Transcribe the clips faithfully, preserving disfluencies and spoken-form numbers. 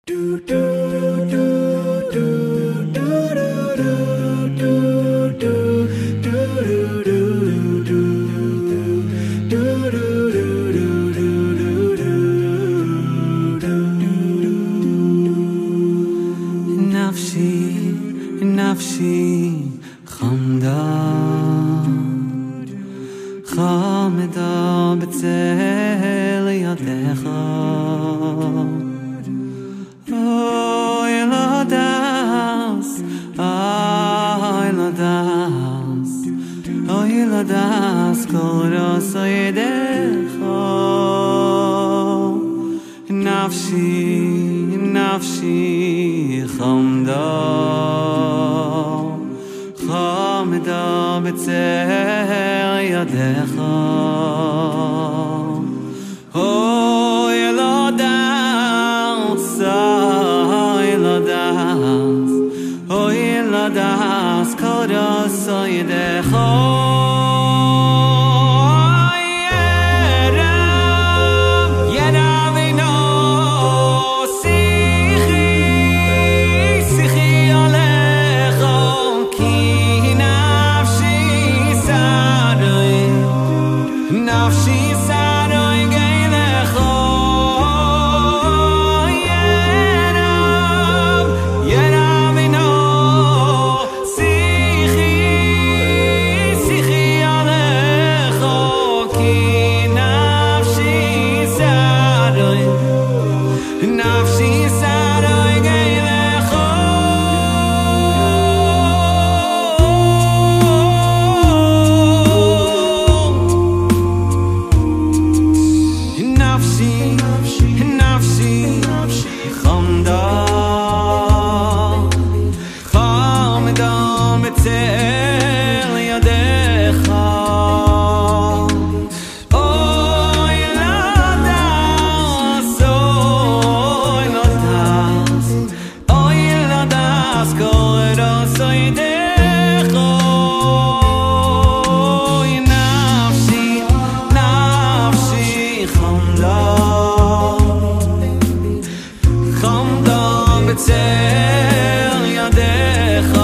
נפשי, נפשי חמדה חמדה בצל ידיך אוי לא דס אוי לא דס אוי לא דס כל ראש ידיך נפשי נפשי חמדה חמדה בצל ידיך אוי לא דס אוי לא דס אוי לא דס כל ראש ידיך נפשי סרוי גילך ינב ינבינו שיחי שיחי עליך כי נפשי סרוי נפשי סרוי גילך בצל ידיך אוי לא דס אוי לא דס אוי לא דס כל ראש ידיך אוי נפשי נפשי חמדה חמדה בצל ידיך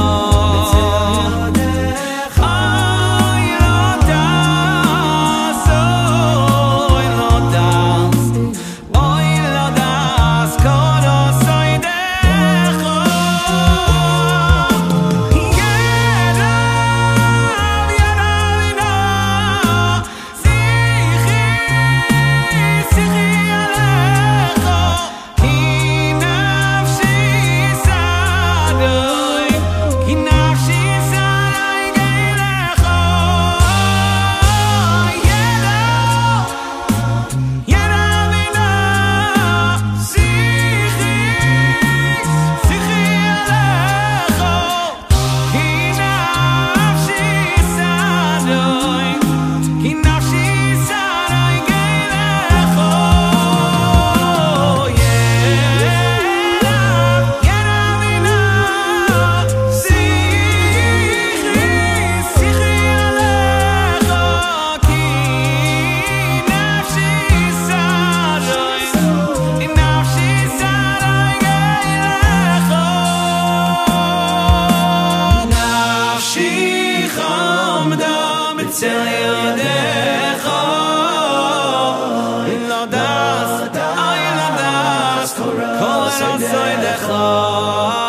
בצל ידיך לא דס אוי לא דס כל ראש ידיך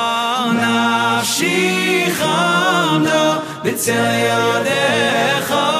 נפשי חמדה בצל ידיך